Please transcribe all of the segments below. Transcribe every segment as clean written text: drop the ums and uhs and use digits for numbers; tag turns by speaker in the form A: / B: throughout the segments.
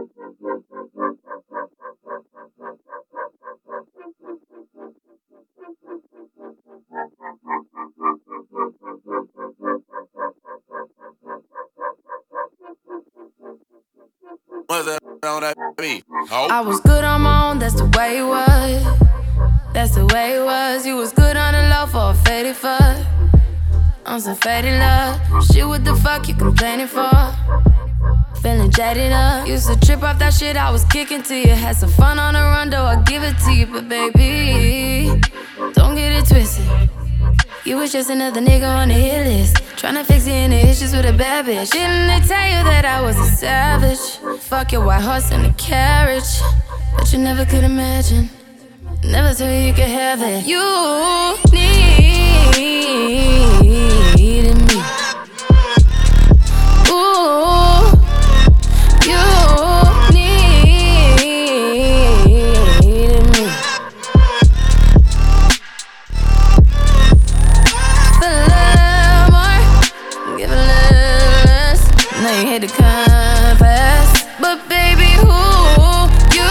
A: What's that on that beat? Oh.
B: I was good on my own, that's the way it was. That's the way it was. You was good on the low for a faded fuck. On some faded love. Shit, what the fuck you complaining for? Feeling jaded up. Used to trip off that shit I was kicking to you. Had some fun on the run, though I give it to you. But baby, don't get it twisted. You was just another nigga on the hit list, tryna fix any issues with a bad bitch. Didn't they tell you that I was a savage? Fuck your white horse and a carriage. But you never could imagine, never told you could have it. You needed me. Ooh, you needed me. Feel a little more, give a little less. Now you hit the compass, but baby, who you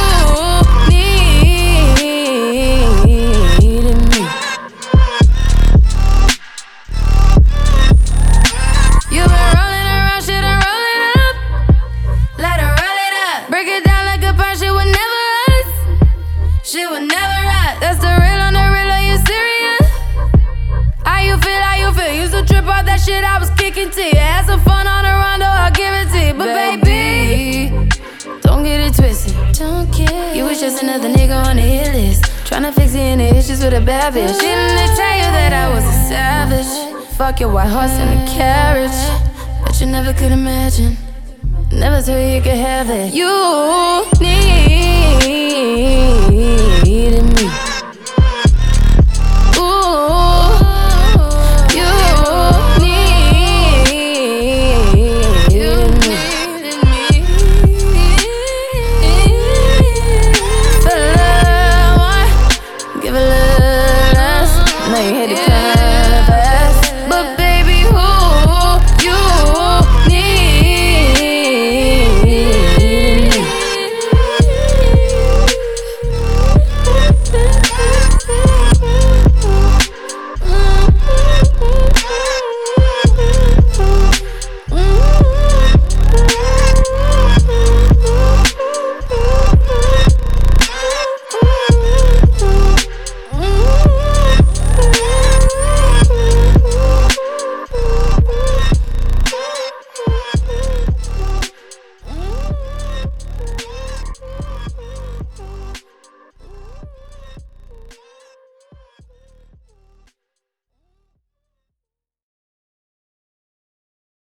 B: needed me. You been rolling around, shit and roll it up. Let her roll it up. Break it down like a punch, shit would never rust. Shit would never rust. That's the real on the real, are you serious? How you feel, how you feel? Used to trip off that shit I was kicking to you. Had some fun on the rondo, I'll give it to you. But baby, don't get it twisted. Don't get you was just another nigga on the hit list, tryna fix any issues with a bad bitch. Didn't they tell you that I was a savage? Fuck your white horse and a carriage. But you never could imagine, never told you could have it. You